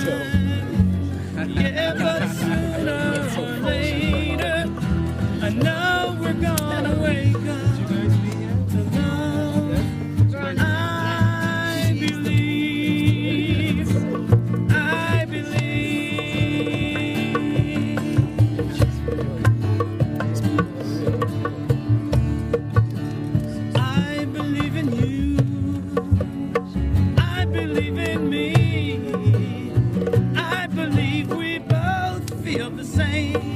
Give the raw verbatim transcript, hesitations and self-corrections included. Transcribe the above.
Yeah, but sooner or later, I know we're gonna wake up to love. I believe, I believe. I believe in you. I believe in me. I believe we both feel the same.